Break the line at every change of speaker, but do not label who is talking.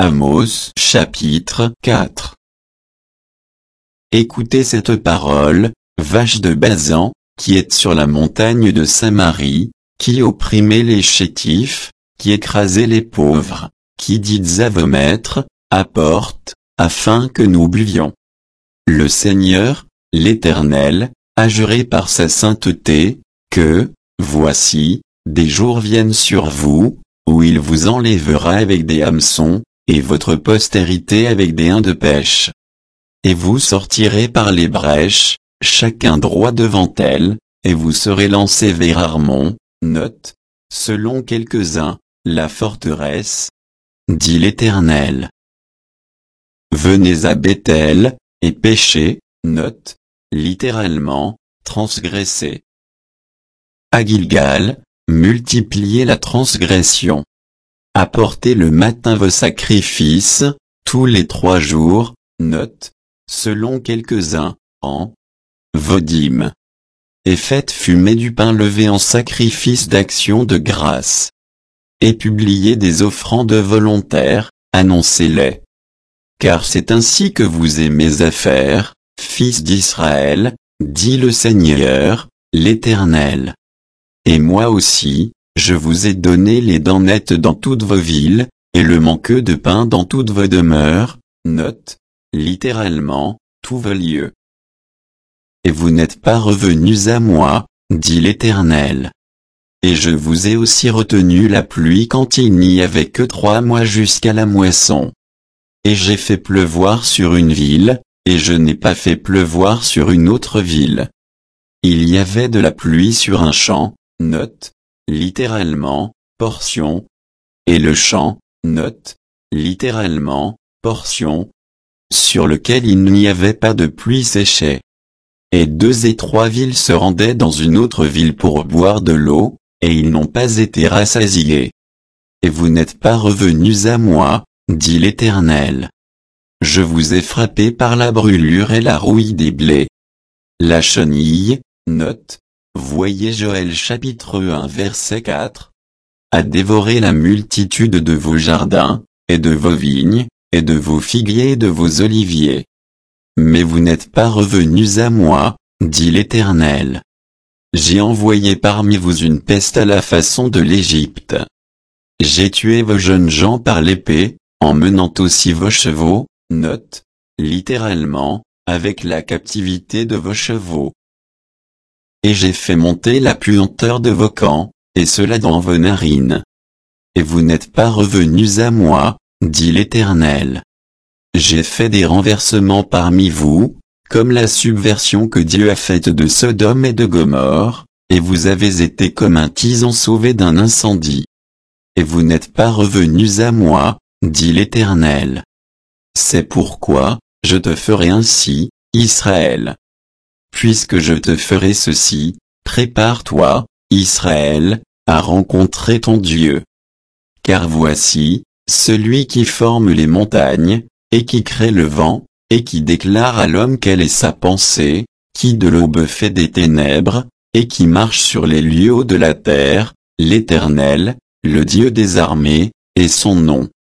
Amos chapitre 4. Écoutez cette parole, vache de Basan, qui êtes sur la montagne de Samarie, qui opprimez les chétifs, qui écrasez les pauvres, qui dites à vos maîtres, apporte, afin que nous buvions. Le Seigneur, l'Éternel, a juré par sa sainteté, que, voici, des jours viennent sur vous, où il vous enlèvera avec des hameçons, et votre postérité avec des hains de pêche. Et vous sortirez par les brèches, chacun droit devant elle, et vous serez lancés vers Armon, note, selon quelques-uns, la forteresse, dit l'Éternel. Venez à Bethel, et péchez, note, littéralement, transgressez. À Gilgal, multipliez la transgression. Apportez le matin vos sacrifices, tous les 3 jours, note, selon quelques-uns, en vos dîmes. Et faites fumer du pain levé en sacrifice d'action de grâce. Et publiez des offrandes volontaires, annoncez-les. Car c'est ainsi que vous aimez à faire, fils d'Israël, dit le Seigneur, l'Éternel. Et moi aussi, je vous ai donné les dents nettes dans toutes vos villes, et le manque de pain dans toutes vos demeures, note, littéralement, tous vos lieux. Et vous n'êtes pas revenus à moi, dit l'Éternel. Et je vous ai aussi retenu la pluie quand il n'y avait que 3 mois jusqu'à la moisson. Et j'ai fait pleuvoir sur une ville, et je n'ai pas fait pleuvoir sur une autre ville. Il y avait de la pluie sur un champ, note, littéralement, portion. Et le champ, note, littéralement, portion, sur lequel il n'y avait pas de pluie séchée. Et 2 et 3 villes se rendaient dans une autre ville pour boire de l'eau, et ils n'ont pas été rassasiés. Et vous n'êtes pas revenus à moi, dit l'Éternel. Je vous ai frappé par la brûlure et la rouille des blés. La chenille, note, voyez Joël chapitre 1 verset 4, a dévoré la multitude de vos jardins, et de vos vignes, et de vos figuiers et de vos oliviers. Mais vous n'êtes pas revenus à moi, dit l'Éternel. J'ai envoyé parmi vous une peste à la façon de l'Égypte. J'ai tué vos jeunes gens par l'épée, emmenant aussi vos chevaux, note, littéralement, avec la captivité de vos chevaux. Et j'ai fait monter la puanteur de vos camps, et cela dans vos narines. Et vous n'êtes pas revenus à moi, dit l'Éternel. J'ai fait des renversements parmi vous, comme la subversion que Dieu a faite de Sodome et de Gomorrhe, et vous avez été comme un tison sauvé d'un incendie. Et vous n'êtes pas revenus à moi, dit l'Éternel. C'est pourquoi, je te ferai ainsi, Israël. Puisque je te ferai ceci, prépare-toi, Israël, à rencontrer ton Dieu. Car voici, celui qui forme les montagnes, et qui crée le vent, et qui déclare à l'homme quelle est sa pensée, qui de l'aube fait des ténèbres, et qui marche sur les lieux hauts de la terre, l'Éternel, le Dieu des armées, est son nom.